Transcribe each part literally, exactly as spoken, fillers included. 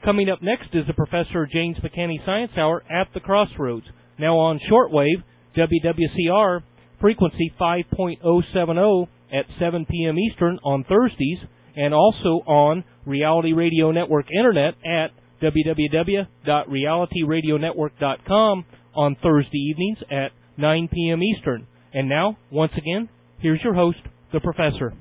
Coming up next is the Professor James McCanney Science Hour at the Crossroads. Now on shortwave, W W C R, frequency five point oh seven oh at seven p.m. Eastern on Thursdays, and also on Reality Radio Network Internet at w w w dot reality radio network dot com on Thursday evenings at nine p.m. Eastern. And now, once again, here's your host, the Professor.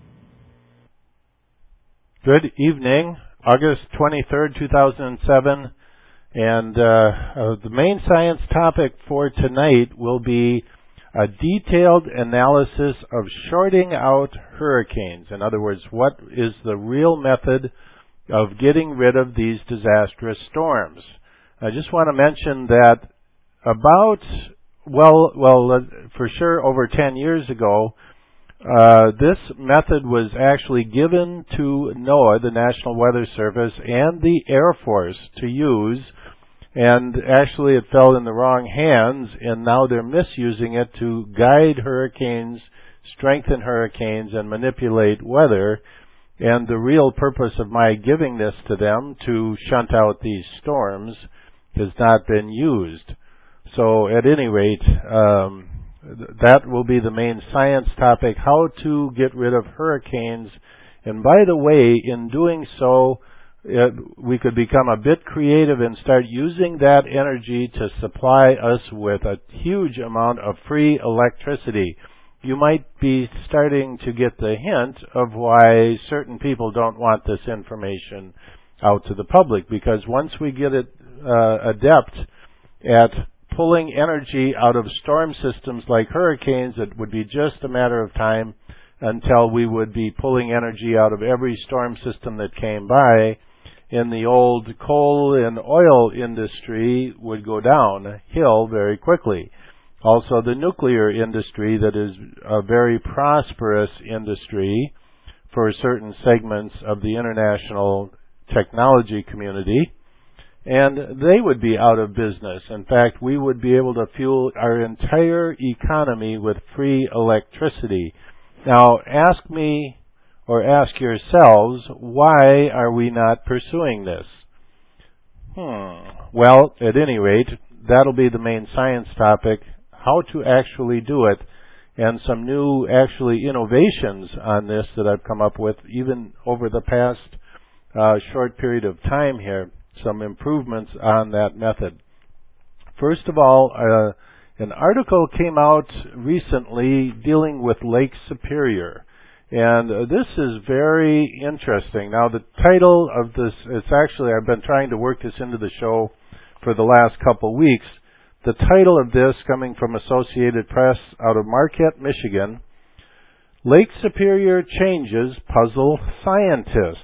Good evening, August twenty-third, two thousand seven, and uh, uh, the main science topic for tonight will be a detailed analysis of shorting out hurricanes. In other words, what is the real method of getting rid of these disastrous storms? I just want to mention that about, well, well, uh, for sure over ten years ago, Uh, this method was actually given to NOAA, the National Weather Service, and the Air Force to use, and actually it fell in the wrong hands, and now they're misusing it to guide hurricanes, strengthen hurricanes, and manipulate weather. And the real purpose of my giving this to them, to shunt out these storms, has not been used. So at any rate, um, that will be the main science topic, how to get rid of hurricanes. And by the way, in doing so, it, we could become a bit creative and start using that energy to supply us with a huge amount of free electricity. You might be starting to get the hint of why certain people don't want this information out to the public, because once we get it uh, adept at pulling energy out of storm systems like hurricanes, it would be just a matter of time until we would be pulling energy out of every storm system that came by, and the old coal and oil industry would go downhill very quickly. Also, the nuclear industry, that is a very prosperous industry for certain segments of the international technology community, and they would be out of business. In fact, we would be able to fuel our entire economy with free electricity. Now, ask me, or ask yourselves, why are we not pursuing this? Hmm. Well, at any rate, that'll be the main science topic, how to actually do it, and some new, actually, innovations on this that I've come up with, even over the past uh, short period of time here. Some improvements on that method. First of all, uh, an article came out recently dealing with Lake Superior, and uh, this is very interesting. Now, the title of this, it's actually, I've been trying to work this into the show for the last couple weeks. The title of this, coming from Associated Press out of Marquette, Michigan, Lake Superior Changes Puzzle Scientists.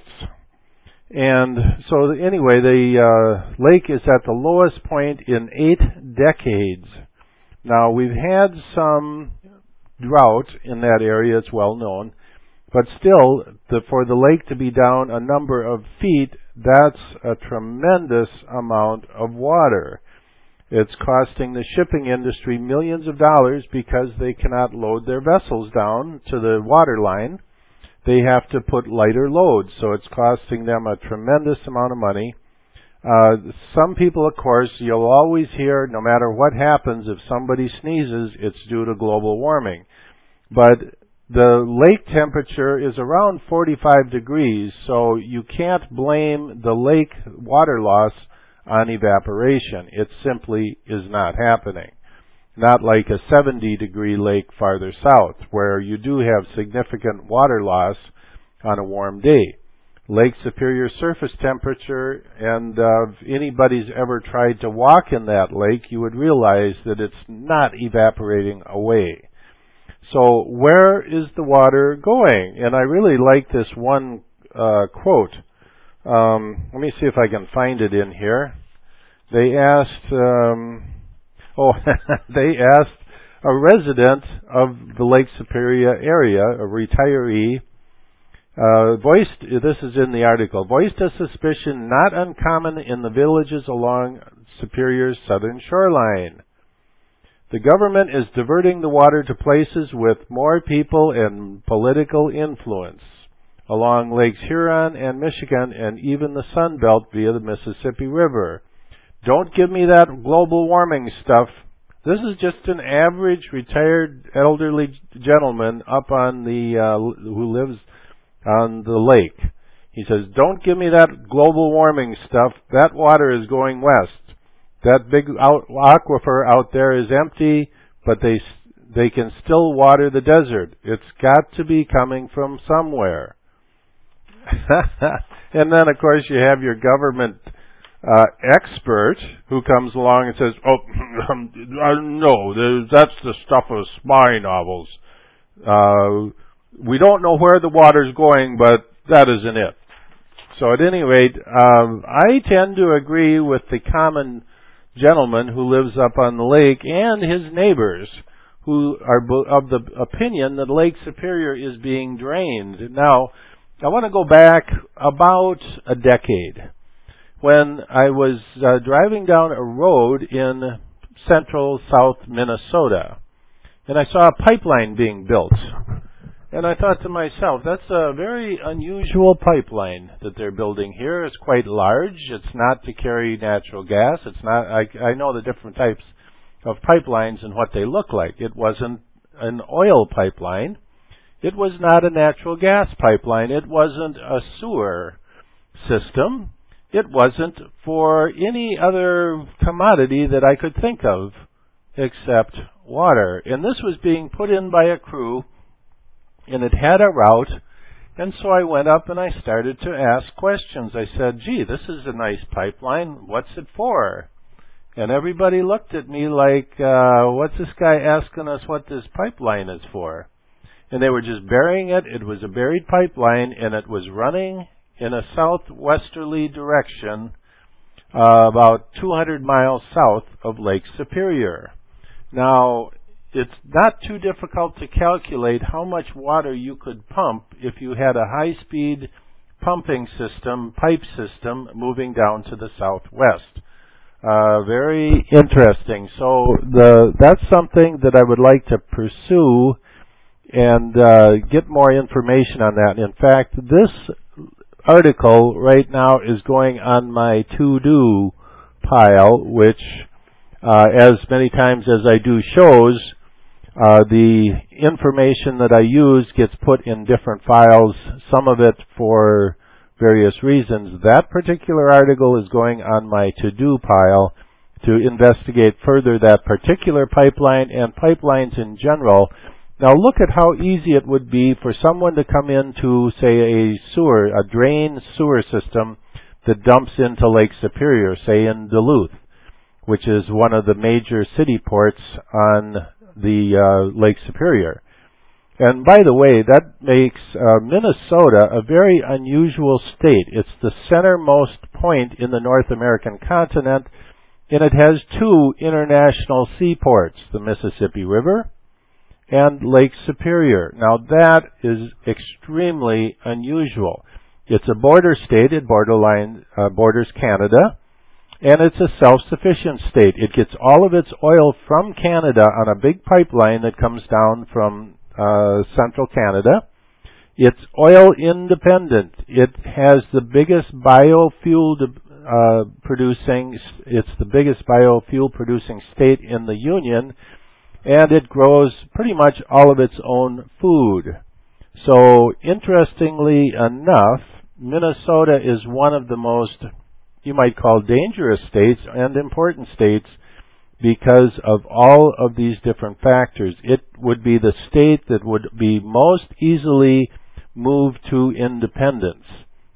And so anyway, the uh, lake is at the lowest point in eight decades. Now, we've had some drought in that area, it's well known, but still, the, for the lake to be down a number of feet, that's a tremendous amount of water. It's costing the shipping industry millions of dollars because they cannot load their vessels down to the water line. They have to put lighter loads, so it's costing them a tremendous amount of money. Uh, some people, of course, you'll always hear, no matter what happens, if somebody sneezes, it's due to global warming. But the lake temperature is around forty-five degrees, so you can't blame the lake water loss on evaporation. It simply is not happening. Not like a seventy degree lake farther south, where you do have significant water loss on a warm day. Lake Superior surface temperature, and uh, if anybody's ever tried to walk in that lake, you would realize that it's not evaporating away. So where is the water going? And I really like this one uh, quote. Um, let me see if I can find it in here. They asked... Um, Oh, they asked a resident of the Lake Superior area, a retiree, uh, voiced, this is in the article, voiced a suspicion not uncommon in the villages along Superior's southern shoreline. The government is diverting the water to places with more people and political influence. along Lakes Huron and Michigan and even the Sun Belt via the Mississippi River. Don't give me that global warming stuff. This is just an average retired elderly gentleman up on the uh, who lives on the lake. He says, "Don't give me that global warming stuff. That water is going west. That big out, aquifer out there is empty, but they they can still water the desert. It's got to be coming from somewhere." And then, of course, you have your government Uh, expert who comes along and says, "Oh, um, uh, no, that's the stuff of spy novels. Uh, we don't know where the water's going, but that isn't it." So at any rate, um, I tend to agree with the common gentleman who lives up on the lake and his neighbors who are of the opinion that Lake Superior is being drained. Now, I want to go back about a decade, when I was uh, driving down a road in central South Minnesota, and I saw a pipeline being built. And I thought to myself, that's a very unusual pipeline that they're building here. It's quite large. It's not to carry natural gas. It's not. I, I know the different types of pipelines and what they look like. It wasn't an oil pipeline. It was not a natural gas pipeline. It wasn't a sewer system. It wasn't for any other commodity that I could think of except water. And this was being put in by a crew, and it had a route. And so I went up and I started to ask questions. I said, "Gee, this is a nice pipeline. What's it for?" And everybody looked at me like, uh, what's this guy asking us what this pipeline is for? And they were just burying it. It was a buried pipeline, and it was running in a southwesterly direction, uh, about two hundred miles south of Lake Superior. Now, it's not too difficult to calculate how much water you could pump if you had a high-speed pumping system, pipe system, moving down to the southwest. Uh, very interesting. So the that's something that I would like to pursue and uh, get more information on that. In fact, this article right now is going on my to-do pile, which, uh, as many times as I do shows, uh, the information that I use gets put in different files, some of it for various reasons. That particular article is going on my to-do pile to investigate further that particular pipeline and pipelines in general. Now look at how easy it would be for someone to come into, say, a sewer, a drain sewer system that dumps into Lake Superior, say in Duluth, which is one of the major city ports on the uh, Lake Superior. And by the way, that makes uh, Minnesota a very unusual state. It's the centermost point in the North American continent, and it has two international seaports, the Mississippi River and Lake Superior. Now that is extremely unusual. It's a border state. It borderline uh, borders Canada, and it's a self-sufficient state. It gets all of its oil from Canada on a big pipeline that comes down from uh, central Canada. It's oil independent. It has the biggest biofuel uh, producing. It's the biggest biofuel producing state in the Union. And it grows pretty much all of its own food. So, interestingly enough, Minnesota is one of the most, you might call, dangerous states and important states because of all of these different factors. It would be the state that would be most easily moved to independence.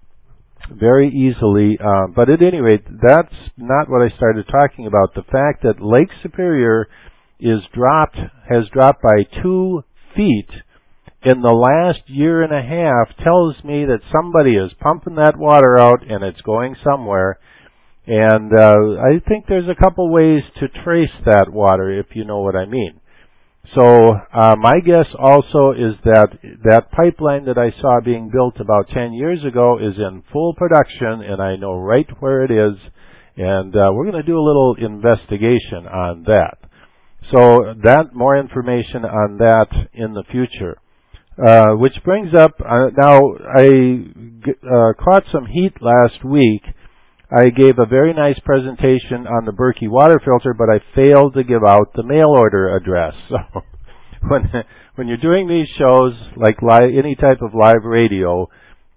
Very easily. Uh, but at any rate, that's not what I started talking about. The fact that Lake Superior is dropped, has dropped by two feet in the last year and a half tells me that somebody is pumping that water out and it's going somewhere. And uh, I think there's a couple ways to trace that water, if you know what I mean. So uh, my guess also is that that pipeline that I saw being built about ten years ago is in full production, and I know right where it is. And uh, we're going to do a little investigation on that. So that, more information on that in the future. Uh, which brings up, uh, now I uh, caught some heat last week. I gave a very nice presentation on the Berkey water filter, but I failed to give out the mail order address. So when when you're doing these shows, like li- any type of live radio,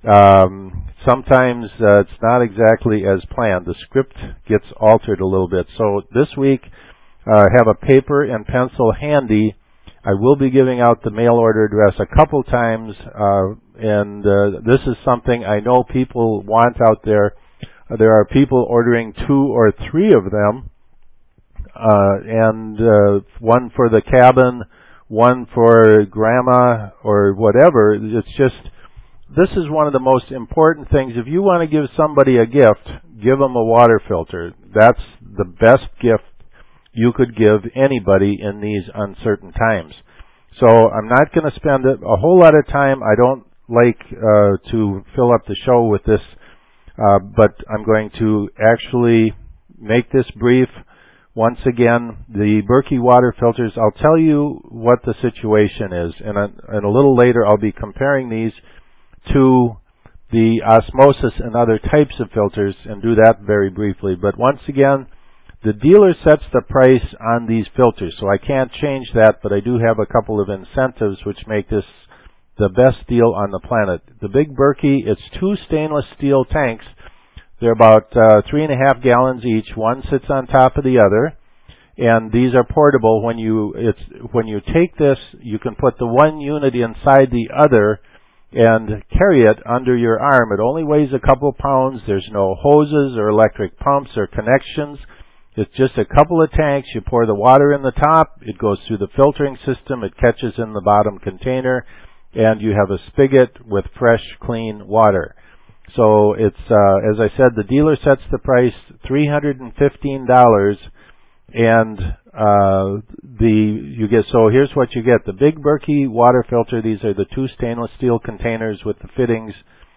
um, sometimes uh, it's not exactly as planned. The script gets altered a little bit. So this week, uh, have a paper and pencil handy. I will be giving out the mail order address a couple times, uh, and uh, this is something I know people want out there. Uh, there are people ordering two or three of them, uh, and uh, one for the cabin, one for grandma or whatever. It's just, this is one of the most important things. If you want to give somebody a gift, give them a water filter. That's the best gift you could give anybody in these uncertain times. So I'm not going to spend a whole lot of time. I don't like uh, to fill up the show with this, uh, but I'm going to actually make this brief. Once again, the Berkey water filters, I'll tell you what the situation is, and a, and a little later I'll be comparing these to the osmosis and other types of filters and do that very briefly. But once again, the dealer sets the price on these filters, so I can't change that, but I do have a couple of incentives which make this the best deal on the planet. The Big Berkey, it's two stainless steel tanks. They're about uh, three and a half gallons each. One sits on top of the other, and these are portable. When you it's when you take this, you can put the one unit inside the other and carry it under your arm. It only weighs a couple pounds. There's no hoses or electric pumps or connections. It's just a couple of tanks. You pour the water in the top. It goes through the filtering system. It catches in the bottom container, and you have a spigot with fresh, clean water. So it's, uh, as I said, the dealer sets the price three hundred fifteen dollars, and uh, the you get. So here's what you get: the Big Berkey water filter. These are the two stainless steel containers with the fittings,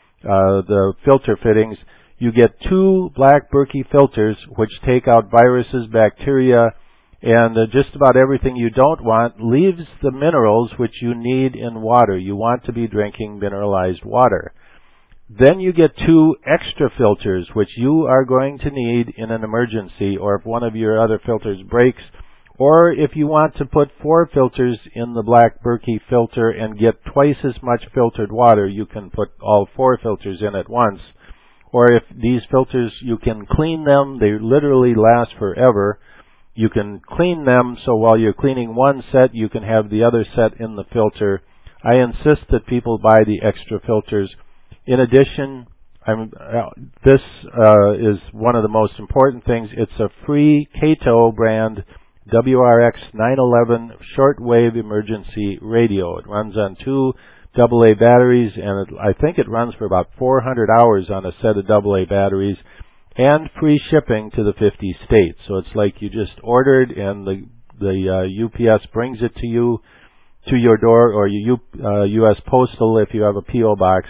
uh, the filter fittings. You get two black Berkey filters which take out viruses, bacteria, and uh, just about everything you don't want, leaves the minerals which you need in water. You want to be drinking mineralized water. Then you get two extra filters which you are going to need in an emergency, or if one of your other filters breaks, or if you want to put four filters in the black Berkey filter and get twice as much filtered water, you can put all four filters in at once. Or if these filters, you can clean them, they literally last forever. You can clean them so while you're cleaning one set, you can have the other set in the filter. I insist that people buy the extra filters. In addition, I'm, uh, this uh, is one of the most important things. It's a free Kato brand W R X nine eleven shortwave emergency radio. It runs on two double A batteries, and it, I think it runs for about four hundred hours on a set of double A batteries, and free shipping to the fifty states. So it's like you just ordered, and the the uh, U P S brings it to you, to your door, or your U, uh, U S Postal if you have a P O box.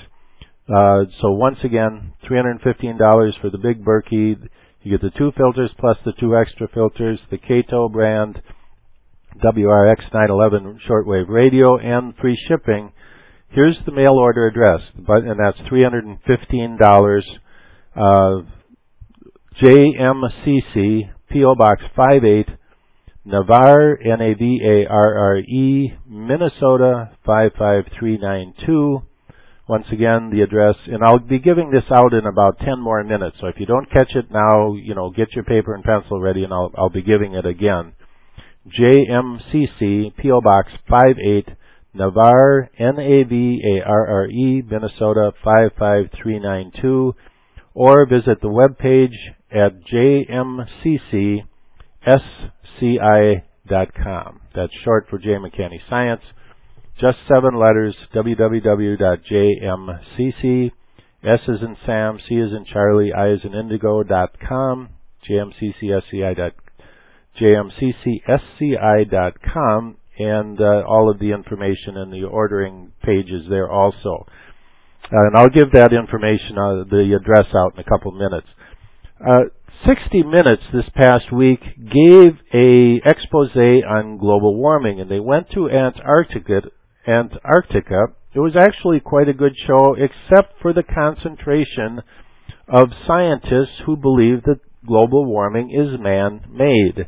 Uh, so once again, three hundred fifteen dollars for the Big Berkey. You get the two filters plus the two extra filters, the Kato brand W R X nine eleven shortwave radio, and free shipping. Here's the mail order address, and that's three hundred fifteen dollars. Uh, J M C C, P O Box five eight, Navarre, N A V A R R E, Minnesota five five three nine two. Once again, the address, and I'll be giving this out in about ten more minutes, so if you don't catch it now, you know, get your paper and pencil ready, and I'll, I'll be giving it again. J M C C, P O Box five eight, Navarre, N A V A R R E, Minnesota five five three nine two, or visit the webpage at j m c c s c i dot com. That's short for J. McCanney Science. Just seven letters, w w w dot j m c c, S as in Sam, C as in Charlie, I as in Indigo dot com, j m c c s c i dot j m c c s c i dot com, and uh, all of the information in the ordering pages there also. Uh, and I'll give that information, uh, the address out in a couple minutes. Uh, sixty minutes this past week gave a expose on global warming, and they went to Antarctica, Antarctica It was actually quite a good show, except for the concentration of scientists who believe that global warming is man-made.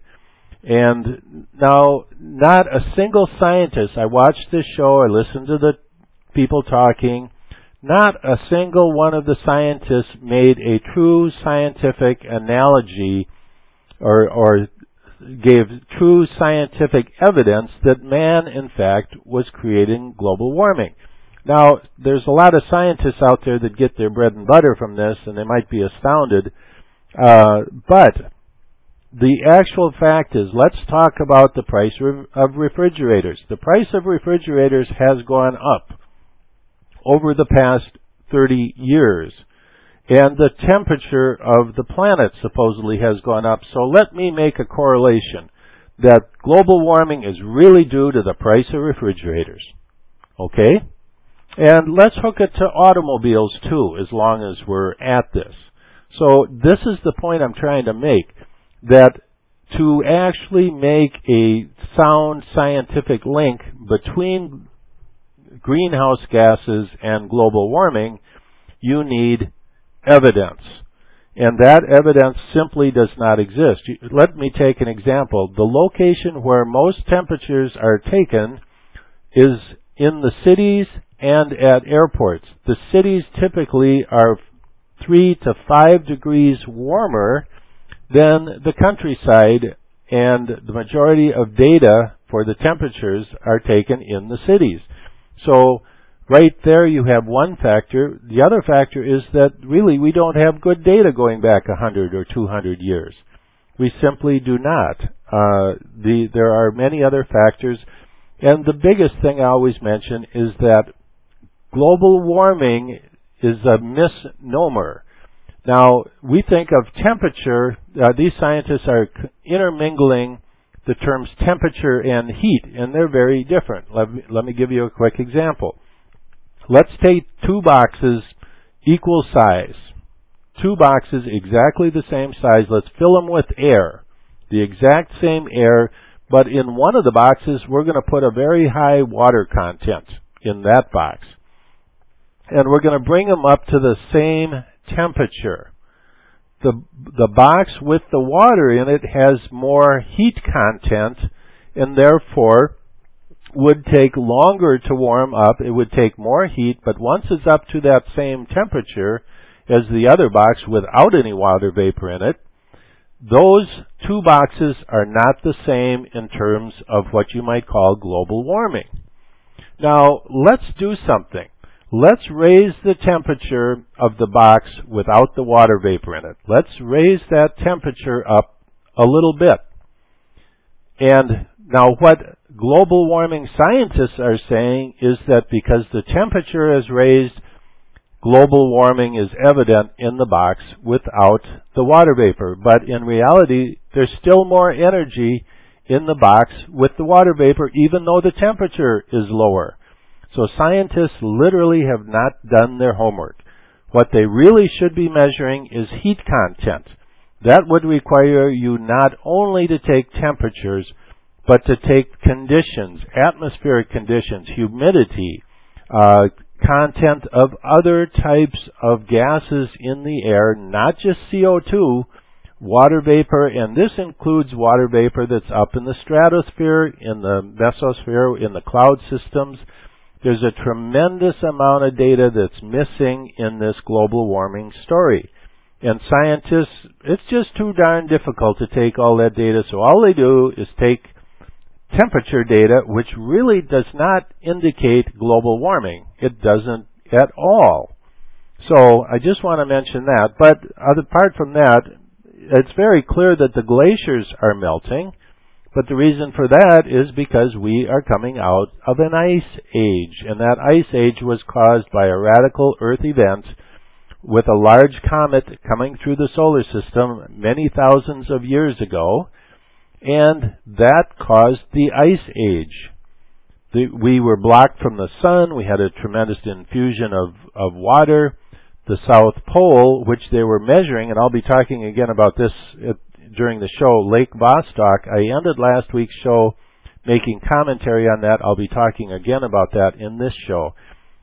And now, not a single scientist, I watched this show, I listened to the people talking, not a single one of the scientists made a true scientific analogy or, or gave true scientific evidence that man, in fact, was creating global warming. Now, there's a lot of scientists out there that get their bread and butter from this, and they might be astounded. Uh, but the actual fact is, let's talk about the price of refrigerators. The price of refrigerators has gone up over the past thirty years. And the temperature of the planet supposedly has gone up. So let me make a correlation that global warming is really due to the price of refrigerators. Okay? And let's hook it to automobiles too, as long as we're at this. So this is the point I'm trying to make, that to actually make a sound scientific link between greenhouse gases and global warming, you need evidence. And that evidence simply does not exist. Let me take an example. The location where most temperatures are taken is in the cities and at airports. The cities typically are three to five degrees warmer than the countryside, and the majority of data for the temperatures are taken in the cities. So right there you have one factor. The other factor is that really we don't have good data going back one hundred or two hundred years. We simply do not. Uh, the, there are many other factors, and the biggest thing I always mention is that global warming is a misnomer. Now, we think of temperature, uh, these scientists are intermingling the terms temperature and heat, and they're very different. Let me, let me give you a quick example. Let's take two boxes equal size. Two boxes exactly the same size. Let's fill them with air, the exact same air, but in one of the boxes we're going to put a very high water content in that box. And we're going to bring them up to the same temperature. The, the box with the water in it has more heat content and therefore would take longer to warm up. It would take more heat, but once it's up to that same temperature as the other box without any water vapor in it, those two boxes are not the same in terms of what you might call global warming. Now, let's do something. Let's raise the temperature of the box without the water vapor in it. Let's raise that temperature up a little bit. And now what global warming scientists are saying is that because the temperature is raised, global warming is evident in the box without the water vapor. But in reality, there's still more energy in the box with the water vapor, even though the temperature is lower. So scientists literally have not done their homework. What they really should be measuring is heat content. That would require you not only to take temperatures, but to take conditions, atmospheric conditions, humidity, uh, content of other types of gases in the air, not just C O two, water vapor, and this includes water vapor that's up in the stratosphere, in the mesosphere, in the cloud systems. There's a tremendous amount of data that's missing in this global warming story. And scientists, it's just too darn difficult to take all that data, so all they do is take temperature data, which really does not indicate global warming. It doesn't at all. So I just want to mention that. But apart from that, it's very clear that the glaciers are melting. But the reason for that is because we are coming out of an ice age. And that ice age was caused by a radical Earth event with a large comet coming through the solar system many thousands of years ago. And that caused the ice age. The, we were blocked from the sun. We had a tremendous infusion of, of water. The South Pole, which they were measuring, and I'll be talking again about this at, during the show, Lake Vostok. I ended last week's show making commentary on that. I'll be talking again about that in this show.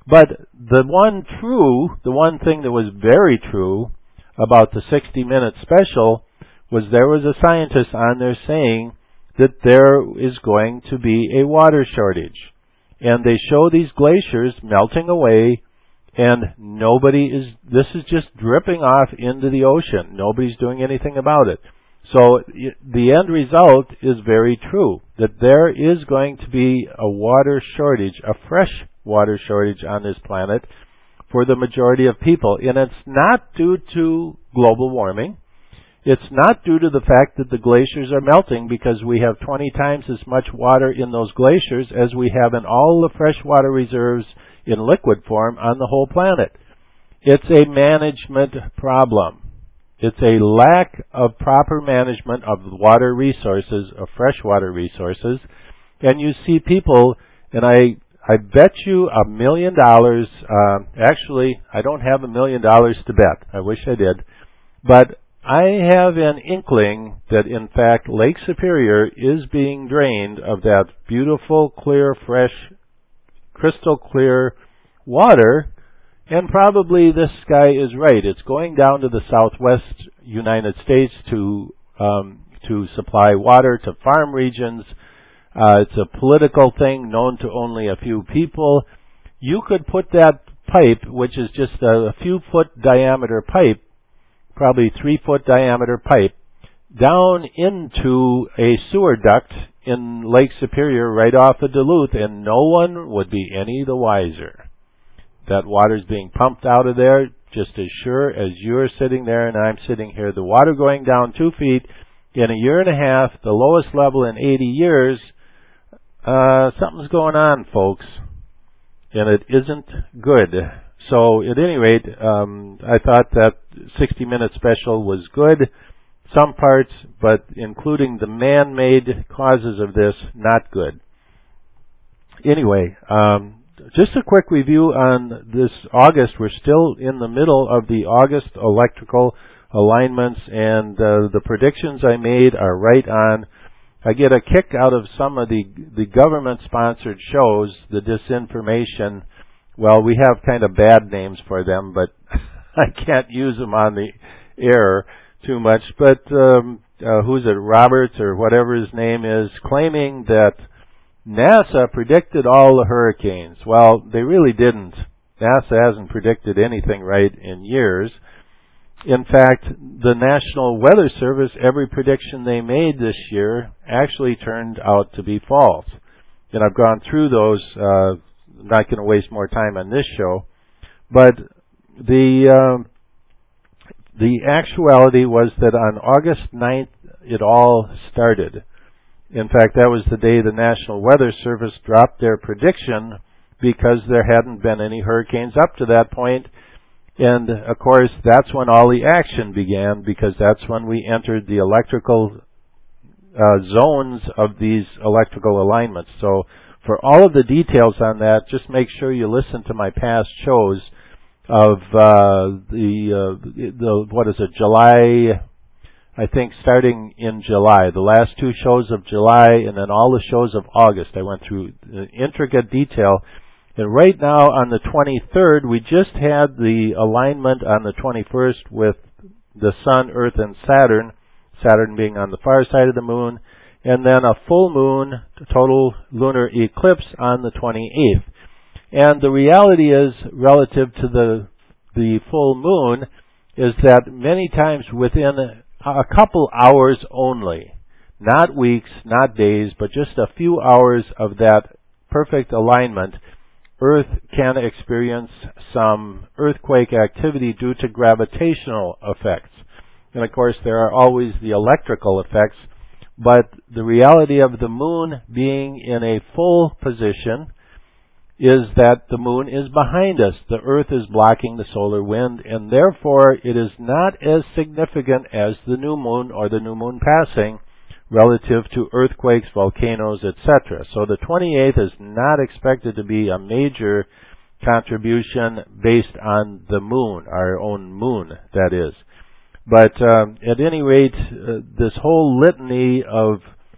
But the one true, the one thing that was very true about the sixty minute special was there was a scientist on there saying that there is going to be a water shortage. And they show these glaciers melting away, and nobody is, this is just dripping off into the ocean. Nobody's doing anything about it. So the end result is very true, that there is going to be a water shortage, a fresh water shortage on this planet for the majority of people. And it's not due to global warming. It's not due to the fact that the glaciers are melting, because we have twenty times as much water in those glaciers as we have in all the freshwater reserves in liquid form on the whole planet. It's a management problem. It's a lack of proper management of water resources, of freshwater resources. And you see people, and I I bet you a million dollars, uh, actually, I don't have a million dollars to bet. I wish I did. But I have an inkling that, in fact, Lake Superior is being drained of that beautiful, clear, fresh, crystal clear water, and probably this guy is right. It's going down to the southwest United States to um, to supply water to farm regions. Uh, it's a political thing known to only a few people. You could put that pipe, which is just a, a few foot diameter pipe, probably three foot diameter pipe, down into a sewer duct in Lake Superior right off of Duluth, and no one would be any the wiser. That water's being pumped out of there just as sure as you're sitting there and I'm sitting here. The water going down two feet in a year and a half, the lowest level in eighty years. Uh, something's going on, folks, and it isn't good. So, at any rate, um, I thought that sixty minute special was good, some parts, but including the man-made causes of this, not good. Anyway, um, just a quick review on this August. We're still in the middle of the August electrical alignments, and uh, the predictions I made are right on. I get a kick out of some of the, the government-sponsored shows, the disinformation. Well, we have kind of bad names for them, but I can't use them on the air too much. But um, uh, who's it, Roberts or whatever his name is, claiming that NASA predicted all the hurricanes. Well, they really didn't. NASA hasn't predicted anything right in years. In fact, the National Weather Service, every prediction they made this year actually turned out to be false. And I've gone through those. Uh, I'm not going to waste more time on this show. But the um, the actuality was that on August ninth, it all started. In fact, that was the day the National Weather Service dropped their prediction, because there hadn't been any hurricanes up to that point. And, of course, that's when all the action began, because that's when we entered the electrical uh, zones of these electrical alignments. So for all of the details on that, just make sure you listen to my past shows of uh, the, uh, the, what is it, July, I think starting in July. The last two shows of July and then all the shows of August. I went through intricate detail. And right now, on the twenty-third, we just had the alignment on the twenty-first with the Sun, Earth, and Saturn, Saturn being on the far side of the Moon, and then a full moon, total lunar eclipse on the twenty-eighth. And the reality is, relative to the the full moon, is that many times within a couple hours only, not weeks, not days, but just a few hours of that perfect alignment, Earth can experience some earthquake activity due to gravitational effects. And of course, there are always the electrical effects, but the reality of the moon being in a full position is that the moon is behind us. The Earth is blocking the solar wind, and therefore it is not as significant as the new moon or the new moon passing relative to earthquakes, volcanoes, et cetera. So the twenty-eighth is not expected to be a major contribution based on the moon, our own moon, that is. But um, at any rate, uh, this whole litany of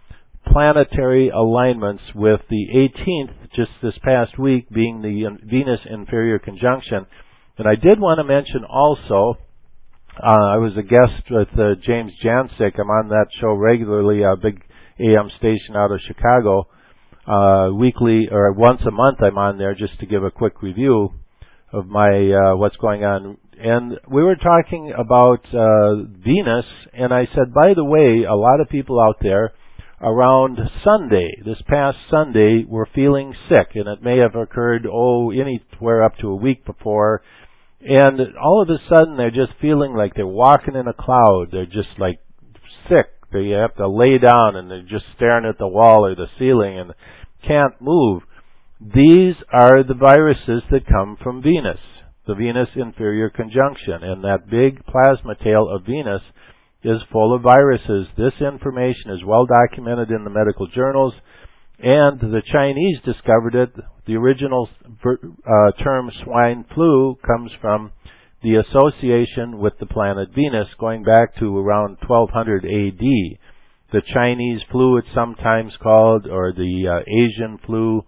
planetary alignments, with the eighteenth, just this past week, being the Venus inferior conjunction. And I did want to mention also, uh, I was a guest with uh, James Jancic. I'm on that show regularly, a big A M station out of Chicago. Uh, weekly, or once a month I'm on there just to give a quick review of my, uh, what's going on. And we were talking about, uh, Venus, and I said, by the way, a lot of people out there around Sunday, this past Sunday, were feeling sick, and it may have occurred, oh, anywhere up to a week before, and all of a sudden they're just feeling like they're walking in a cloud. They're just like sick. They have to lay down and they're just staring at the wall or the ceiling and can't move. These are the viruses that come from Venus, the Venus inferior conjunction, and that big plasma tail of Venus is full of viruses. This information is well documented in the medical journals, and the Chinese discovered it. The original uh, term swine flu comes from the association with the planet Venus going back to around twelve hundred A D. The Chinese flu, it's sometimes called, or the uh, Asian flu.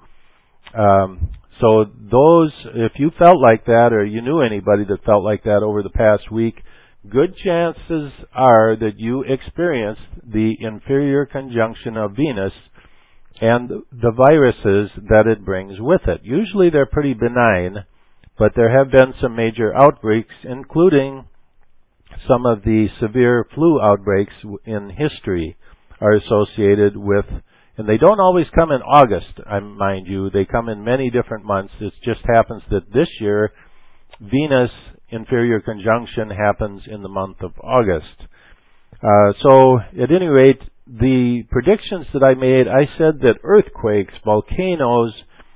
Um, so those, if you felt like that, or you knew anybody that felt like that over the past week, good chances are that you experienced the inferior conjunction of Venus and the viruses that it brings with it. Usually they're pretty benign, but there have been some major outbreaks, including some of the severe flu outbreaks in history are associated with, and they don't always come in August, I mind you. They come in many different months. It just happens that this year, Venus inferior conjunction happens in the month of August. Uh, so, at any rate, the predictions that I made, I said that earthquakes, volcanoes,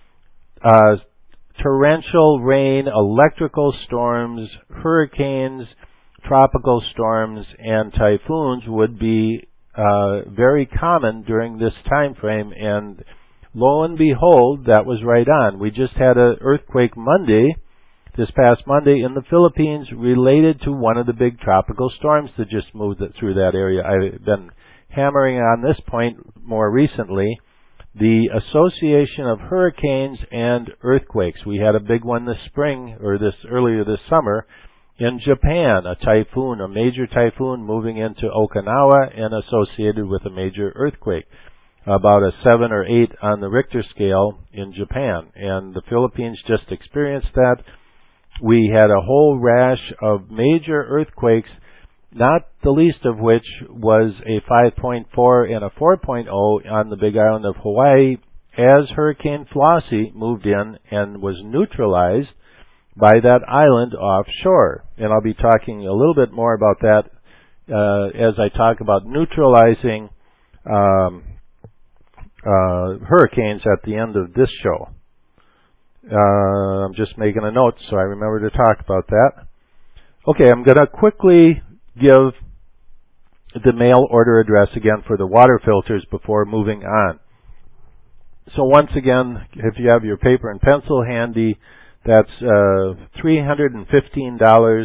uh, torrential rain, electrical storms, hurricanes, tropical storms, and typhoons would be uh, very common during this time frame, and lo and behold, that was right on. We just had an earthquake Monday, this past Monday, in the Philippines related to one of the big tropical storms that just moved through that area. I've been hammering on this point more recently. The association of hurricanes and earthquakes. We had a big one this spring, or this earlier this summer, in Japan, a typhoon, a major typhoon moving into Okinawa and associated with a major earthquake, about a seven or eight on the Richter scale in Japan. And the Philippines just experienced that. We had a whole rash of major earthquakes, not the least of which was a five point four and a four point oh on the big island of Hawaii as Hurricane Flossie moved in and was neutralized by that island offshore. And I'll be talking a little bit more about that uh, as I talk about neutralizing um, uh, hurricanes at the end of this show. Uh, I'm just making a note so I remember to talk about that. Okay, I'm going to quickly give the mail order address again for the water filters before moving on. So once again, if you have your paper and pencil handy, that's uh, three hundred fifteen dollars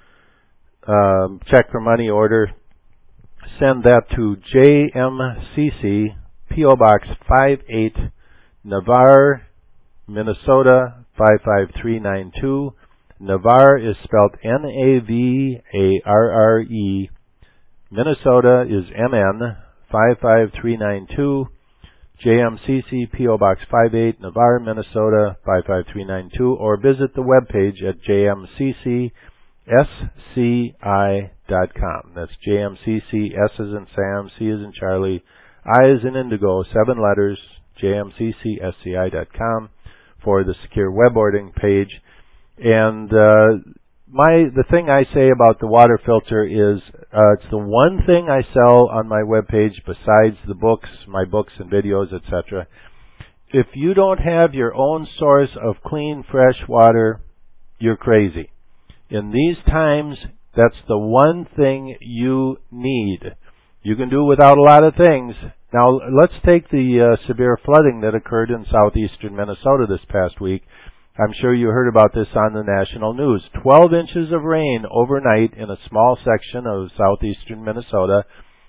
um, check for money order. Send that to J M C C, P O Box five eight, Navarre, Minnesota five five three nine two. Navarre is spelled N A V A R R E. Minnesota is M N five five three nine two. J M C C, P O Box five eight, Navarre, Minnesota five five three nine two, or visit the webpage at j m c c s c i dot com. That's J M C C, S as in Sam, C as in Charlie, I as in Indigo, seven letters, j m c c s c i dot com for the secure web ordering page. And uh, my the thing I say about the water filter is uh, it's the one thing I sell on my webpage besides the books, my books and videos, et cetera. If you don't have your own source of clean, fresh water, you're crazy. In these times, that's the one thing you need. You can do without a lot of things. Now, let's take the uh, severe flooding that occurred in southeastern Minnesota this past week. I'm sure you heard about this on the national news. twelve inches of rain overnight in a small section of southeastern Minnesota.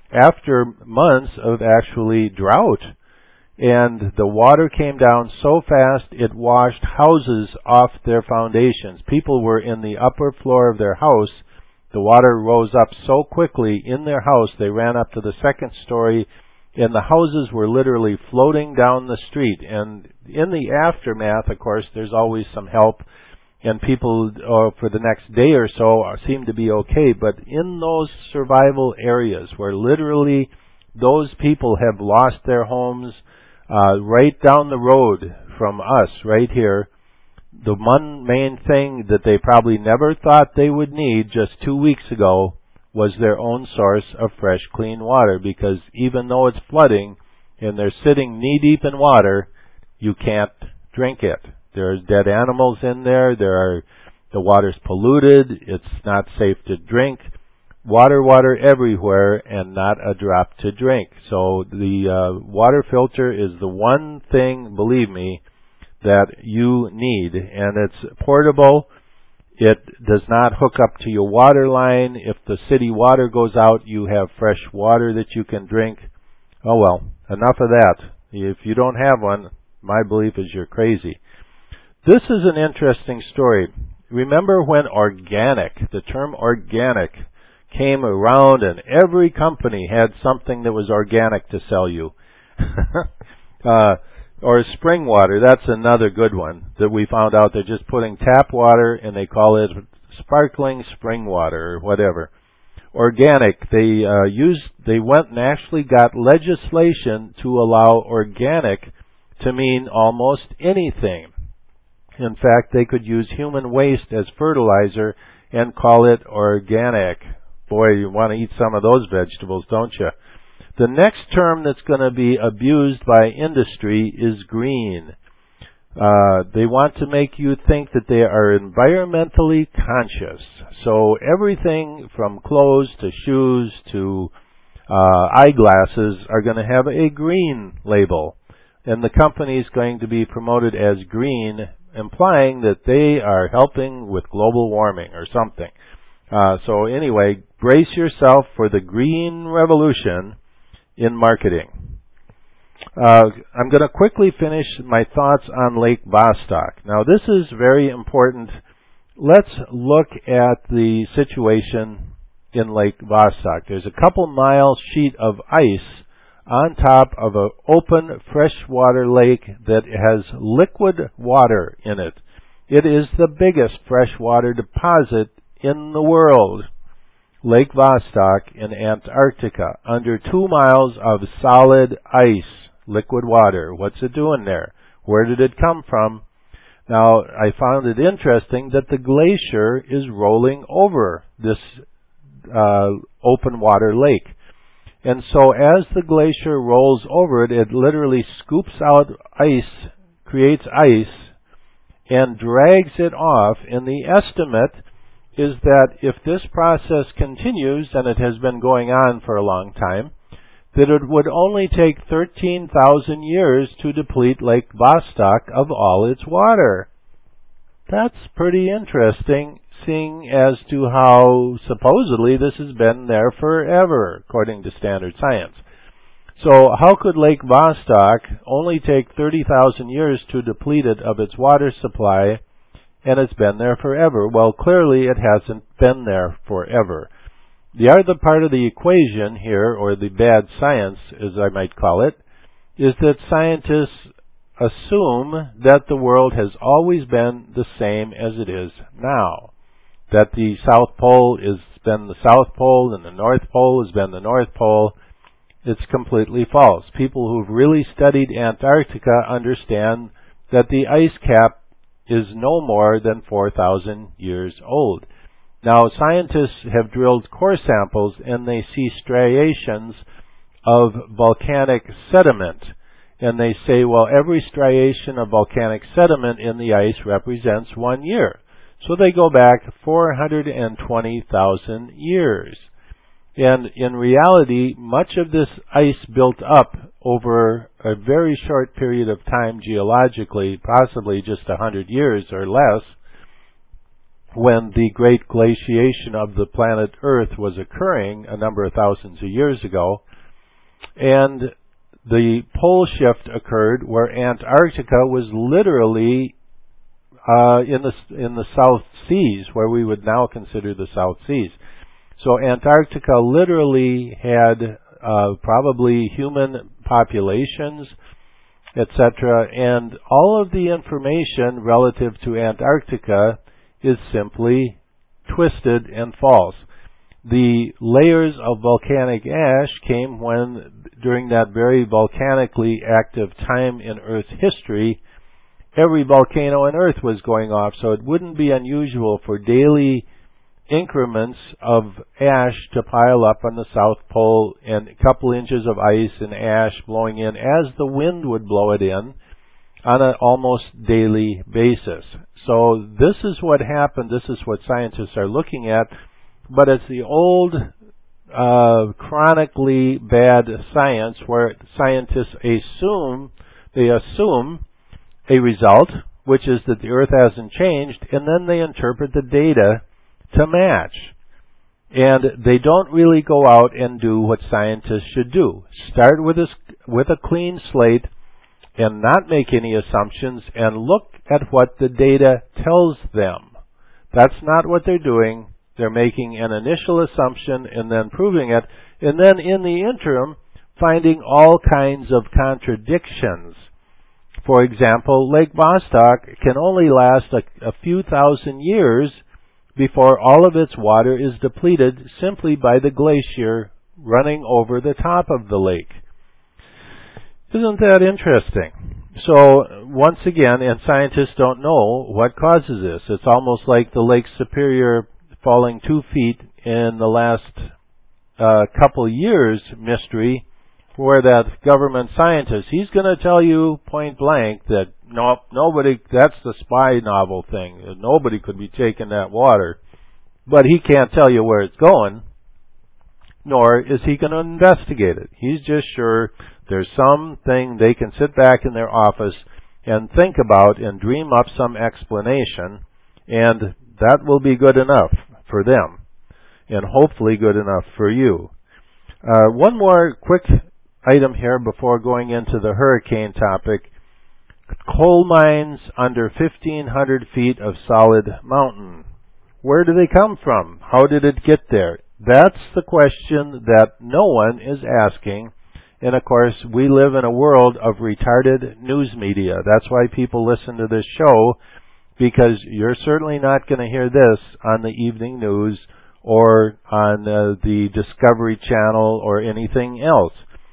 after months of actually drought. And the water came down so fast it washed houses off their foundations. People were in the upper floor of their house. The water rose up so quickly in their house, they ran up to the second story, and the houses were literally floating down the street. And in the aftermath, of course, there's always some help, and people uh, for the next day or so seem to be okay. But in those survival areas where literally those people have lost their homes, uh, right down the road from us, right here, the one main thing that they probably never thought they would need just two weeks ago was their own source of fresh, clean water, because even though it's flooding and they're sitting knee-deep in water, you can't drink it. There's dead animals in there. There are, the water's polluted. It's not safe to drink. Water, water everywhere, and not a drop to drink. So the uh, water filter is the one thing, believe me, that you need. And it's portable. It does not hook up to your water line. If the city water goes out, you have fresh water that you can drink. Oh well, enough of that. If you don't have one, my belief is you're crazy. This is an interesting story. Remember when organic, the term organic, came around and every company had something that was organic to sell you? uh, or spring water, that's another good one that we found out. They're just putting tap water and they call it sparkling spring water or whatever. Organic, they uh, used, they went and actually got legislation to allow organic to mean almost anything. In fact, they could use human waste as fertilizer and call it organic. Boy, you want to eat some of those vegetables, don't you? The next term that's going to be abused by industry is green. Uh, they want to make you think that they are environmentally conscious. So everything from clothes to shoes to uh, eyeglasses are going to have a green label. And the company is going to be promoted as green, implying that they are helping with global warming or something. Uh, so anyway, brace yourself for the green revolution in marketing. Uh, I'm going to quickly finish my thoughts on Lake Vostok. Now, this is very important. Let's look at the situation in Lake Vostok. There's a couple mile sheet of ice on top of an open freshwater lake that has liquid water in it. It is the biggest freshwater deposit in the world. Lake Vostok in Antarctica, under two miles of solid ice, liquid water. What's it doing there? Where did it come from? Now, I found it interesting that the glacier is rolling over this uh, open water lake. And so as the glacier rolls over it, it literally scoops out ice, creates ice, and drags it off. And the estimate is that if this process continues, and it has been going on for a long time, that it would only take thirteen thousand years to deplete Lake Vostok of all its water. That's pretty interesting, seeing as to how supposedly this has been there forever, according to standard science. So how could Lake Vostok only take thirty thousand years to deplete it of its water supply, and it's been there forever? Well, clearly it hasn't been there forever. The other part of the equation here, or the bad science, as I might call it, is that scientists assume that the world has always been the same as it is now. That the South Pole has been the South Pole and the North Pole has been the North Pole. It's completely false. People who've really studied Antarctica understand that the ice cap is no more than four thousand years old. Now, scientists have drilled core samples and they see striations of volcanic sediment. And they say, well, every striation of volcanic sediment in the ice represents one year. So they go back four hundred twenty thousand years. And in reality, much of this ice built up over a very short period of time geologically, possibly just one hundred years or less. when the great glaciation of the planet Earth was occurring a number of thousands of years ago. And the pole shift occurred where Antarctica was literally uh, in the in the South Seas, where we would now consider the South Seas. So Antarctica literally had uh, probably human populations, et cetera, and all of the information relative to Antarctica is simply twisted and false. The layers of volcanic ash came when, during that very volcanically active time in Earth's history, every volcano on Earth was going off, so it wouldn't be unusual for daily increments of ash to pile up on the South Pole and a couple inches of ice and ash blowing in as the wind would blow it in on an almost daily basis. So this is what happened. This is what scientists are looking at, but it's the old uh, chronically bad science where scientists assume, they assume a result, which is that the Earth hasn't changed, and then they interpret the data to match. And they don't really go out and do what scientists should do. Start with a, with a clean slate and not make any assumptions and look at what the data tells them. That's not what they're doing. They're making an initial assumption and then proving it, and then in the interim finding all kinds of contradictions. For example, Lake Vostok can only last a, a few thousand years before all of its water is depleted simply by the glacier running over the top of the lake. Isn't that interesting? So, once again, and scientists don't know what causes this. It's almost like the Lake Superior falling two feet in the last uh, couple years mystery, where that government scientist, he's going to tell you point blank that no, nobody, that's the spy novel thing. Nobody could be taking that water. But he can't tell you where it's going, nor is he going to investigate it. He's just sure there's something they can sit back in their office and think about and dream up some explanation, and that will be good enough for them, and hopefully good enough for you. Uh, one more quick item here before going into the hurricane topic. Coal mines under fifteen hundred feet of solid mountain. Where do they come from? How did it get there? That's the question that no one is asking. And of course, we live in a world of retarded news media. That's why people listen to this show, because you're certainly not going to hear this on the evening news or on uh, the Discovery Channel or anything else.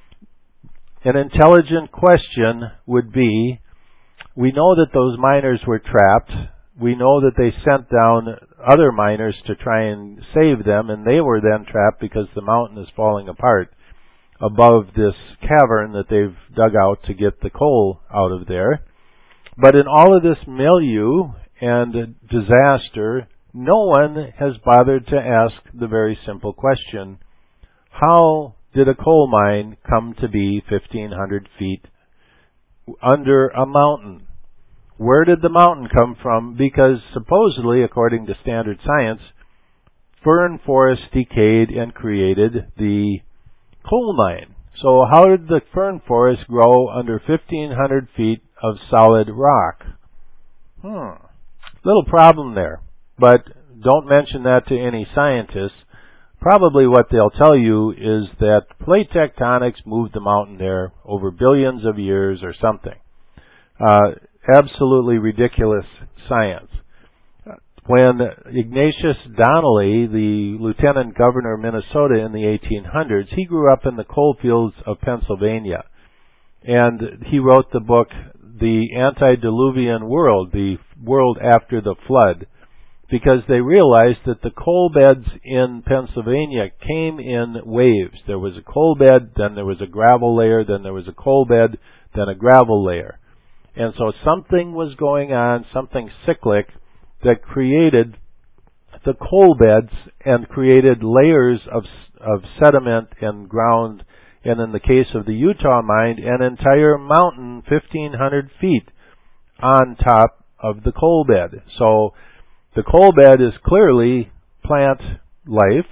An intelligent question would be, we know that those miners were trapped. We know that they sent down other miners to try and save them, and they were then trapped because the mountain is falling apart above this cavern that they've dug out to get the coal out of there. But in all of this milieu and disaster, no one has bothered to ask the very simple question, how did a coal mine come to be fifteen hundred feet under a mountain? Where did the mountain come from? Because supposedly, according to standard science, fern forest decayed and created the coal mine. So how did the fern forest grow under fifteen hundred feet of solid rock? Hmm. Little problem there. But don't mention that to any scientists. Probably what they'll tell you is that plate tectonics moved the mountain there over billions of years or something. Uh, absolutely ridiculous science. When Ignatius Donnelly, the lieutenant governor of Minnesota in the eighteen hundreds, he grew up in the coal fields of Pennsylvania. And he wrote the book, The Antediluvian World, the world after the flood, because they realized that the coal beds in Pennsylvania came in waves. There was a coal bed, then there was a gravel layer, then there was a coal bed, then a gravel layer. And so something was going on, something cyclic, that created the coal beds and created layers of of sediment and ground, and in the case of the Utah mine, an entire mountain fifteen hundred feet on top of the coal bed. So The coal bed is clearly plant life,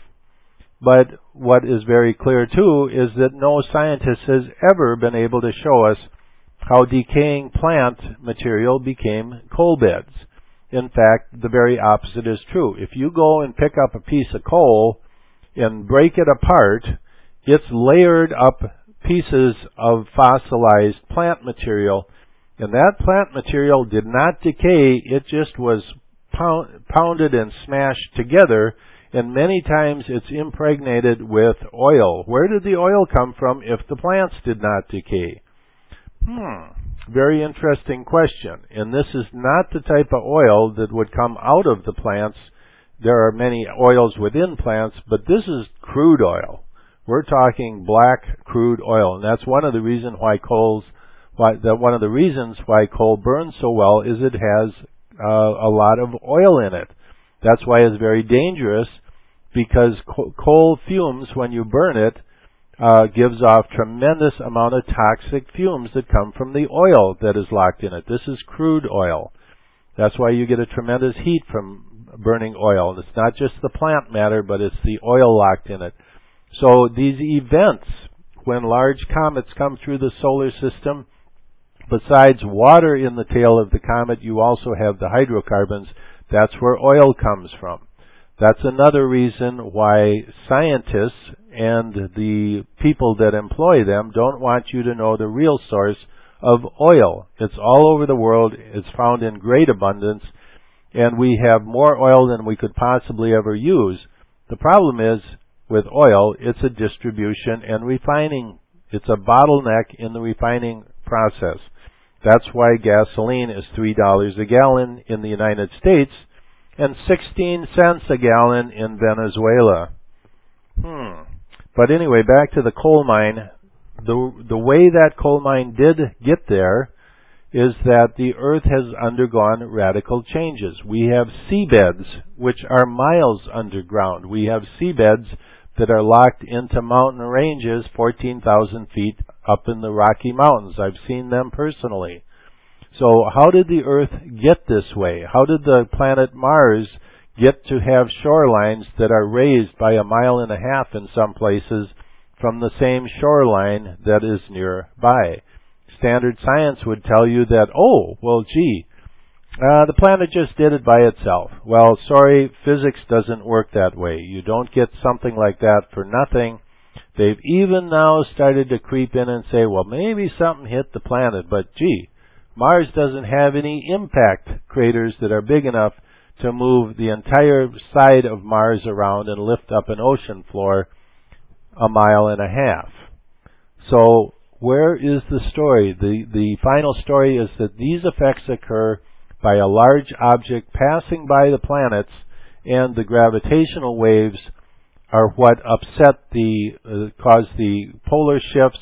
but what is very clear too is that no scientist has ever been able to show us how decaying plant material became coal beds. In fact, the very opposite is true. If you go and pick up a piece of coal and break it apart, it's layered up pieces of fossilized plant material, and that plant material did not decay, it just was pound, pounded and smashed together, and many times it's impregnated with oil. Where did the oil come from if the plants did not decay? Hmm, very interesting question. And this is not the type of oil that would come out of the plants. There are many oils within plants, but this is crude oil. We're talking black crude oil, and that's one of the reasons why coals, why that one of the reasons why coal burns so well is it has uh, a lot of oil in it. That's why it's very dangerous, because co- coal fumes, when you burn it, uh, gives off tremendous amount of toxic fumes that come from the oil that is locked in it. This is crude oil. That's why you get a tremendous heat from burning oil. It's not just the plant matter, but it's the oil locked in it. So these events, when large comets come through the solar system, besides water in the tail of the comet, you also have the hydrocarbons. That's where oil comes from. That's another reason why scientists and the people that employ them don't want you to know the real source of oil. It's all over the world. It's found in great abundance, and we have more oil than we could possibly ever use. The problem is, with oil, it's a distribution and refining. It's a bottleneck in the refining process. That's why gasoline is three dollars a gallon in the United States and sixteen cents a gallon in Venezuela. Hmm. But anyway, back to the coal mine. The, the way that coal mine did get there is that the Earth has undergone radical changes. We have seabeds, which are miles underground. We have seabeds that are locked into mountain ranges fourteen thousand feet up in the Rocky Mountains. I've seen them personally. So how did the Earth get this way? How did the planet Mars get to have shorelines that are raised by a mile and a half in some places from the same shoreline that is nearby? Standard science would tell you that, oh, well, gee, Uh, the planet just did it by itself. Well, sorry, physics doesn't work that way. You don't get something like that for nothing. They've even now started to creep in and say, well, maybe something hit the planet, but gee, Mars doesn't have any impact craters that are big enough to move the entire side of Mars around and lift up an ocean floor a mile and a half. So where is the story? The, the final story is that these effects occur by a large object passing by the planets, and the gravitational waves are what upset the, uh, cause the polar shifts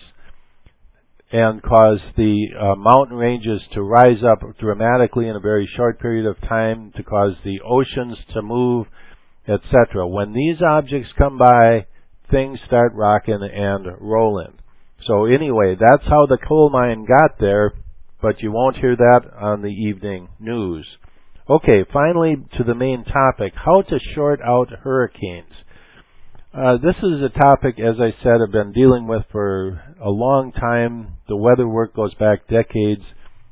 and cause the uh, mountain ranges to rise up dramatically in a very short period of time, to cause the oceans to move, et cetera. When these objects come by, things start rocking and rolling. So anyway, that's how the coal mine got there, but you won't hear that on the evening news. Okay, finally to the main topic, how to short out hurricanes. Uh, this is a topic, as I said, I've been dealing with for a long time. The weather work goes back decades.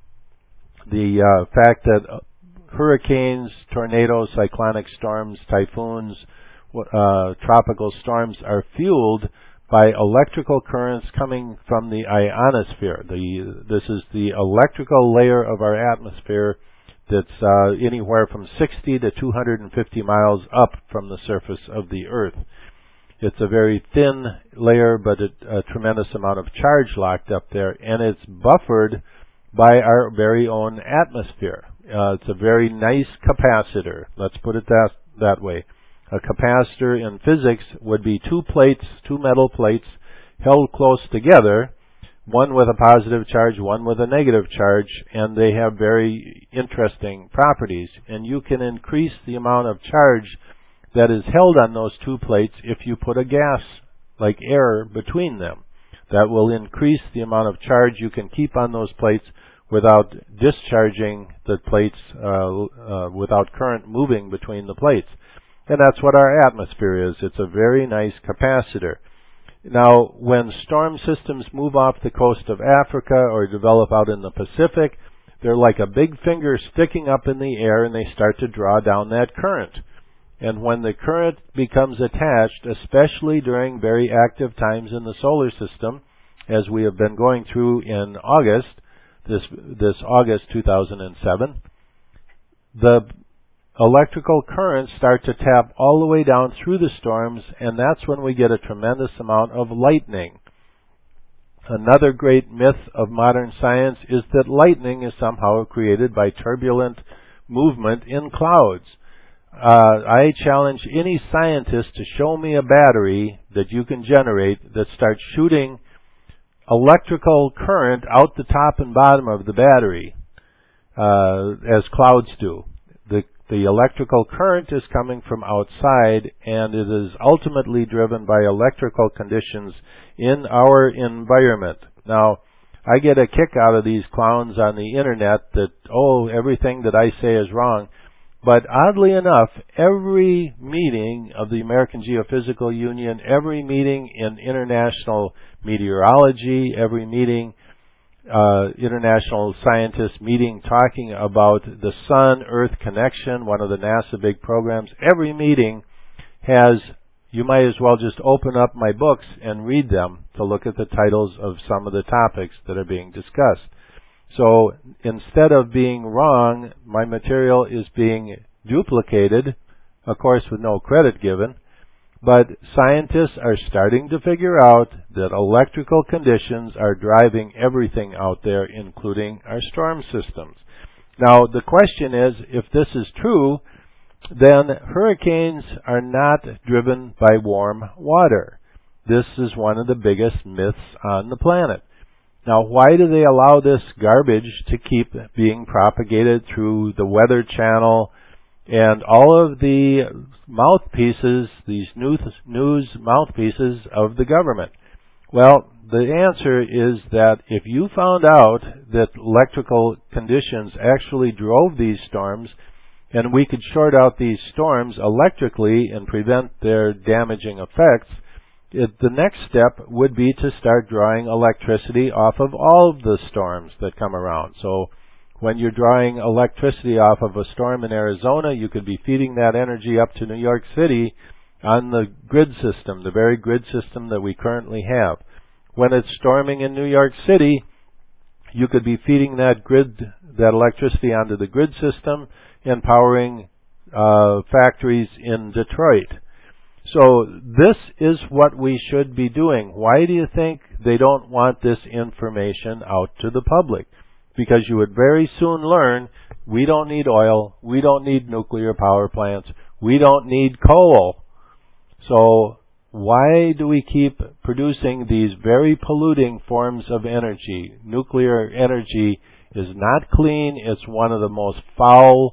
The uh, fact that hurricanes, tornadoes, cyclonic storms, typhoons, uh, tropical storms are fueled by electrical currents coming from the ionosphere. The, this is the electrical layer of our atmosphere that's uh, anywhere from sixty to two hundred fifty miles up from the surface of the Earth. It's a very thin layer, but a, a tremendous amount of charge locked up there, and it's buffered by our very own atmosphere. Uh, it's a very nice capacitor. Let's put it that, that way. A capacitor in physics would be two plates, two metal plates, held close together, one with a positive charge, one with a negative charge, and they have very interesting properties. And you can increase the amount of charge that is held on those two plates if you put a gas, like air, between them. That will increase the amount of charge you can keep on those plates without discharging the plates, uh, uh, without current moving between the plates. And that's what our atmosphere is. It's a very nice capacitor. Now, when storm systems move off the coast of Africa or develop out in the Pacific, they're like a big finger sticking up in the air, and they start to draw down that current. And when the current becomes attached, especially during very active times in the solar system, as we have been going through in August, this this August two thousand seven, the electrical currents start to tap all the way down through the storms, and that's when we get a tremendous amount of lightning. Another great myth of modern science is that lightning is somehow created by turbulent movement in clouds. Uh, I challenge any scientist to show me a battery that you can generate that starts shooting electrical current out the top and bottom of the battery, uh, as clouds do. The, the electrical current is coming from outside, and it is ultimately driven by electrical conditions in our environment. Now, I get a kick out of these clowns on the internet that, oh, everything that I say is wrong. But oddly enough, every meeting of the American Geophysical Union, every meeting in international meteorology, every meeting, uh, international scientists meeting talking about the Sun-Earth connection, one of the NASA big programs, every meeting has, you might as well just open up my books and read them to look at the titles of some of the topics that are being discussed. So instead of being wrong, my material is being duplicated, of course with no credit given, but scientists are starting to figure out that electrical conditions are driving everything out there, including our storm systems. Now, the question is, if this is true, then hurricanes are not driven by warm water. This is one of the biggest myths on the planet. Now, why do they allow this garbage to keep being propagated through the Weather Channel and all of the mouthpieces, these news, news mouthpieces of the government? Well, the answer is that if you found out that electrical conditions actually drove these storms, and we could short out these storms electrically and prevent their damaging effects, It, the next step would be to start drawing electricity off of all of the storms that come around. So when you're drawing electricity off of a storm in Arizona, you could be feeding that energy up to New York City on the grid system, the very grid system that we currently have. When it's storming in New York City, you could be feeding that grid, that electricity onto the grid system and powering uh, factories in Detroit. So this is what we should be doing. Why do you think they don't want this information out to the public? Because you would very soon learn we don't need oil, we don't need nuclear power plants, we don't need coal. So why do we keep producing these very polluting forms of energy? Nuclear energy is not clean. It's one of the most foul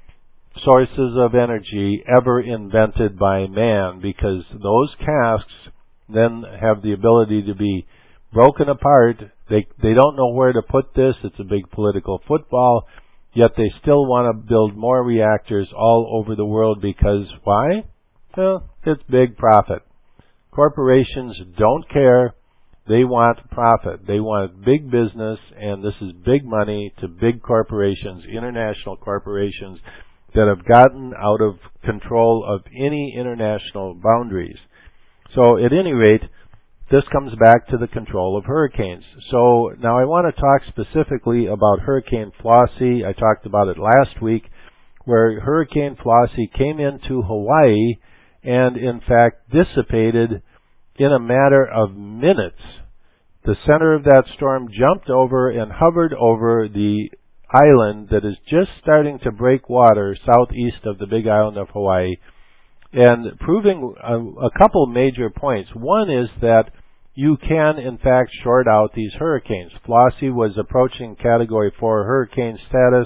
sources of energy ever invented by man, because those casks then have the ability to be broken apart. They they don't know where to put this. It's a big political football, yet they still want to build more reactors all over the world because why? Well, it's big profit. Corporations don't care. They want profit. They want big business, and this is big money to big corporations, international corporations, that have gotten out of control of any international boundaries. So at any rate, this comes back to the control of hurricanes. So now I want to talk specifically about Hurricane Flossie. I talked about it last week, where Hurricane Flossie came into Hawaii and in fact dissipated in a matter of minutes. The center of that storm jumped over and hovered over the island that is just starting to break water southeast of the big island of Hawaii, and proving a, a couple major points. One is that you can, in fact, short out these hurricanes. Flossie was approaching Category four hurricane status.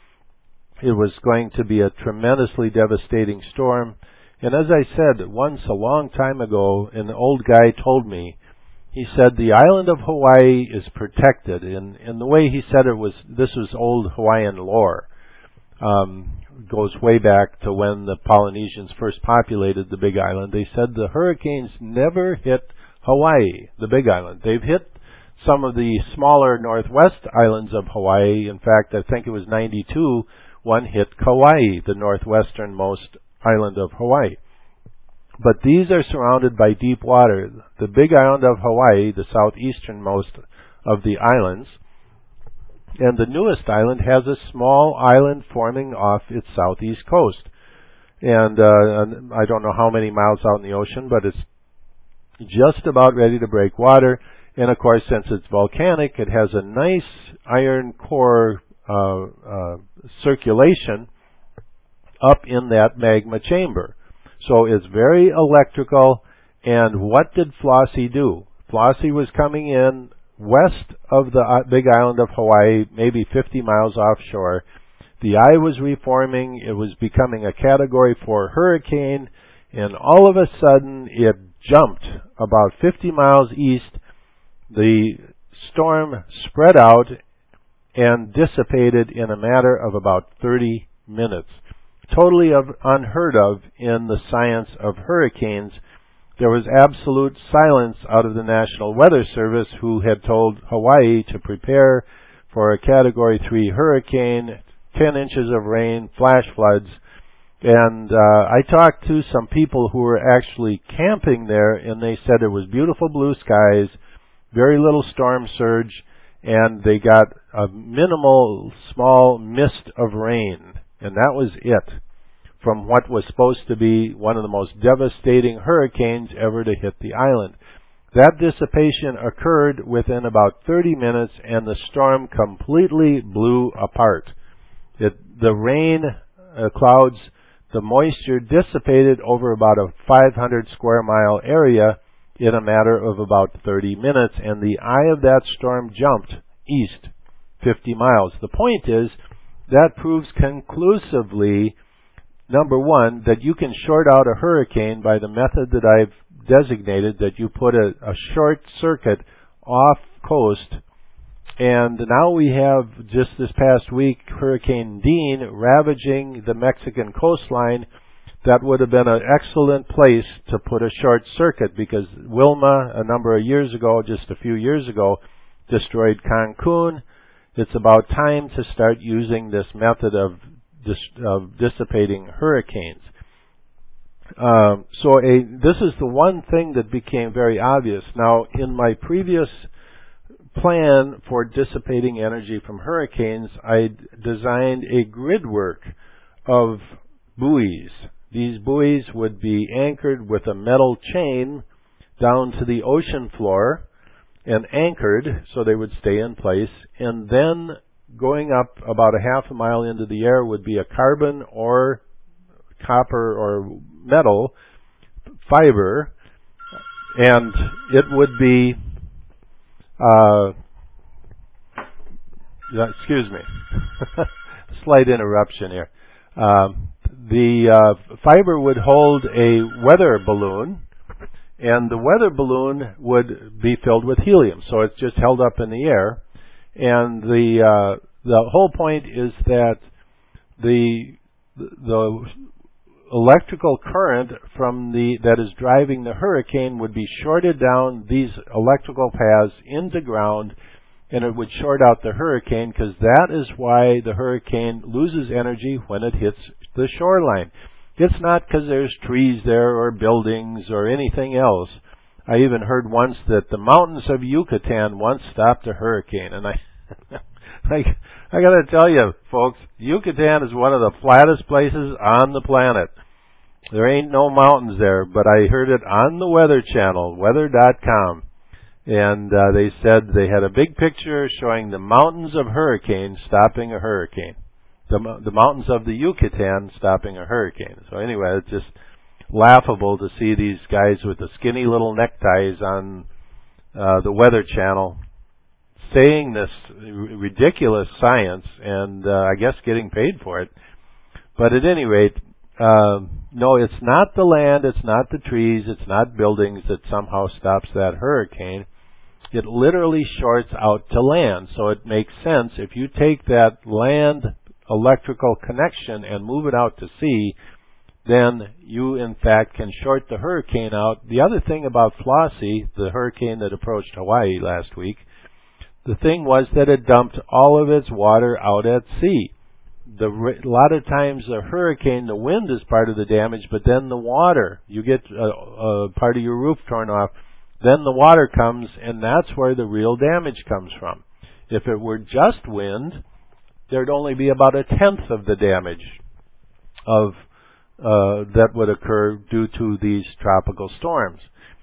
It was going to be a tremendously devastating storm. And as I said once a long time ago, an old guy told me, he said the island of Hawaii is protected. And, and the way he said it was, this was old Hawaiian lore. Um, goes way back to when the Polynesians first populated the Big Island. They said the hurricanes never hit Hawaii, the Big Island. They've hit some of the smaller northwest islands of Hawaii. In fact, I think it was ninety-two, one hit Kauai, the northwesternmost island of Hawaii. But these are surrounded by deep water. The Big Island of Hawaii, the southeasternmost of the islands, and the newest island has a small island forming off its southeast coast. And uh, I don't know how many miles out in the ocean, but it's just about ready to break water. And of course, since it's volcanic, it has a nice iron core uh, uh, circulation up in that magma chamber. So it's very electrical. And what did Flossie do? Flossie was coming in west of the Big Island of Hawaii, maybe fifty miles offshore. The eye was reforming. It was becoming a Category four hurricane, and all of a sudden it jumped about fifty miles east. The storm spread out and dissipated in a matter of about thirty minutes. Totally of, unheard of in the science of hurricanes. There was absolute silence out of the National Weather Service, who had told Hawaii to prepare for a Category three hurricane, ten inches of rain, flash floods. And uh, I talked to some people who were actually camping there, and they said it was beautiful blue skies, very little storm surge, and they got a minimal, small mist of rain. And that was it, from what was supposed to be one of the most devastating hurricanes ever to hit the island. That dissipation occurred within about thirty minutes, and the storm completely blew apart. It, the rain uh, clouds, the moisture dissipated over about a five hundred square mile area in a matter of about thirty minutes, and the eye of that storm jumped east fifty miles. The point is, that proves conclusively, number one, that you can short out a hurricane by the method that I've designated, that you put a, a short circuit off coast. And now we have, just this past week, Hurricane Dean ravaging the Mexican coastline. That would have been an excellent place to put a short circuit, because Wilma, a number of years ago, just a few years ago, destroyed Cancun. It's about time to start using this method of Dis- of dissipating hurricanes. Um, so a, this is the one thing that became very obvious. Now, in my previous plan for dissipating energy from hurricanes, I designed a gridwork of buoys. These buoys would be anchored with a metal chain down to the ocean floor and anchored so they would stay in place, and then going up about a half a mile into the air would be a carbon or copper or metal fiber, and it would be, uh, excuse me, slight interruption here. Um, the uh, fiber would hold a weather balloon, and the weather balloon would be filled with helium, so it's just held up in the air. And the uh, the whole point is that the the electrical current from the that is driving the hurricane would be shorted down these electrical paths into ground, and it would short out the hurricane, because that is why the hurricane loses energy when it hits the shoreline. It's not because there's trees there or buildings or anything else. I even heard once that the mountains of Yucatan once stopped a hurricane, and I, I, I got to tell you, folks, Yucatan is one of the flattest places on the planet. There ain't no mountains there, but I heard it on the Weather Channel, weather dot com, and uh, they said they had a big picture showing the mountains of hurricanes stopping a hurricane, the the mountains of the Yucatan stopping a hurricane. So anyway, it's just laughable to see these guys with the skinny little neckties on uh, the Weather Channel saying this r- ridiculous science, and uh, I guess getting paid for it. But at any rate, uh, no, it's not the land, it's not the trees, it's not buildings that somehow stops that hurricane. it literally shorts out to land. So it makes sense if you take that land electrical connection and move it out to sea, then you in fact can short the hurricane out. The other thing about Flossie, the hurricane that approached Hawaii last week, the thing was that it dumped all of its water out at sea. The, a lot of times a hurricane, the wind is part of the damage, but then the water, you get a, a part of your roof torn off, then the water comes, and that's where the real damage comes from. If it were just wind, there'd only be about a tenth of the damage of uh, that would occur due to these tropical storms.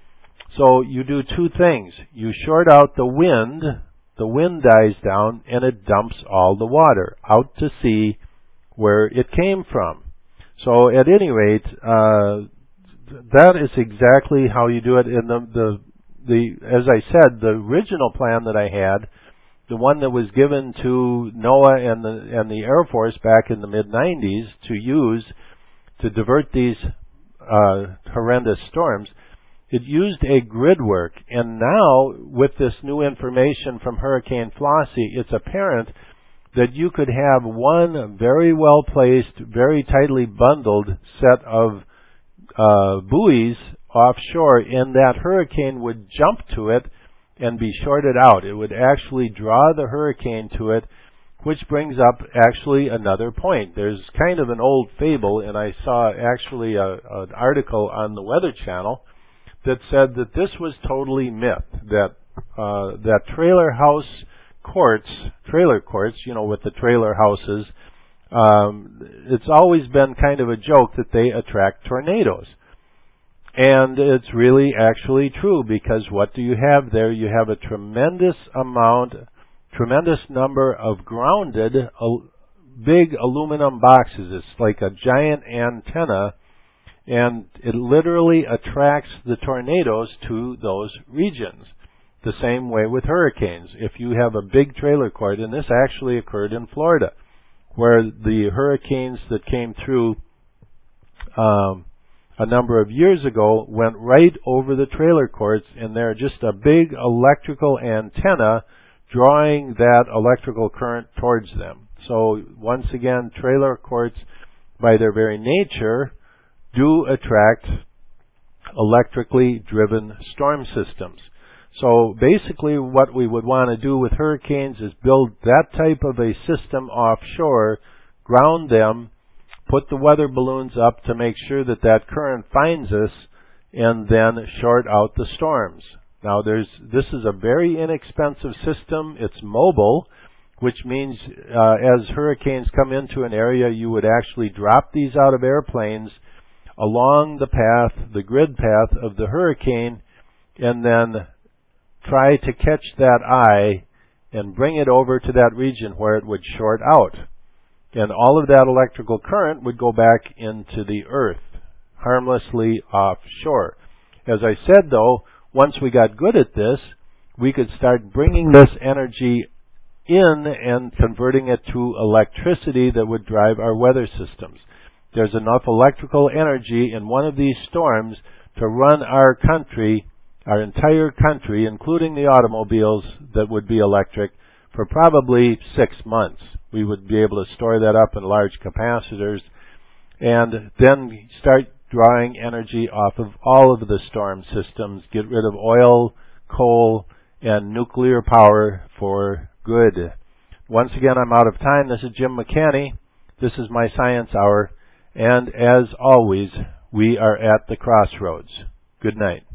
So you do two things. You short out the wind, the wind dies down, and it dumps all the water out to sea where it came from. So at any rate, uh, that is exactly how you do it. In the, the, the, as I said, the original plan that I had, the one that was given to NOAA and the, and the Air Force back in the mid nineties to use to divert these uh, horrendous storms, it used a grid work. And now, with this new information from Hurricane Flossie, it's apparent that you could have one very well-placed, very tightly bundled set of uh, buoys offshore, and that hurricane would jump to it and be shorted out. It would actually draw the hurricane to it, which brings up actually another point. There's kind of an old fable, and I saw actually a, an article on the Weather Channel that said that this was totally myth, that uh, that trailer house courts, trailer courts, you know, with the trailer houses, um, it's always been kind of a joke that they attract tornadoes. And it's really actually true, because what do you have there? You have a tremendous amount, tremendous number of grounded uh, big aluminum boxes. It's like a giant antenna, and it literally attracts the tornadoes to those regions. The same way with hurricanes. If you have a big trailer court, and this actually occurred in Florida, where the hurricanes that came through um, a number of years ago went right over the trailer courts, and they're just a big electrical antenna drawing that electrical current towards them. So once again, trailer courts, by their very nature, do attract electrically driven storm systems. So basically what we would want to do with hurricanes is build that type of a system offshore, ground them, put the weather balloons up to make sure that that current finds us, and then short out the storms. Now there's this is a very inexpensive system. It's mobile, which means uh, as hurricanes come into an area, you would actually drop these out of airplanes along the path, the grid path of the hurricane, and then try to catch that eye and bring it over to that region where it would short out. And all of that electrical current would go back into the earth, harmlessly offshore. As I said, though, once we got good at this, we could start bringing this energy in and converting it to electricity that would drive our weather systems. There's enough electrical energy in one of these storms to run our country, our entire country, including the automobiles that would be electric, for probably six months. We would be able to store that up in large capacitors and then start drawing energy off of all of the storm systems, get rid of oil, coal, and nuclear power for good. Once again, I'm out of time. This is Jim McCanny. This is my Science Hour. And as always, we are at the crossroads. Good night.